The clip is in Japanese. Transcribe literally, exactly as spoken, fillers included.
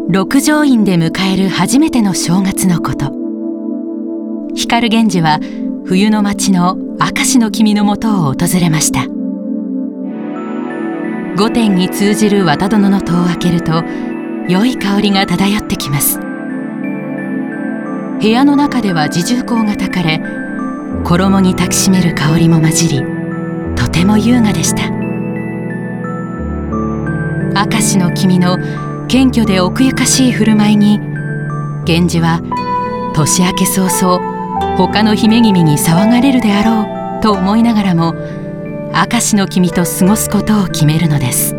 六条院で迎える初めての正月のこと、光源氏は冬の町の明石の君のもとを訪れました。御殿に通じる綿殿の戸を開けると、良い香りが漂ってきます。部屋の中では自重香が焚かれ、衣に抱きしめる香りも混じり、とても優雅でした。明石の君の謙虚で奥ゆかしい振る舞いに、源氏は年明け早々他の姫君に騒がれるであろうと思いながらも、明石の君と過ごすことを決めるのです。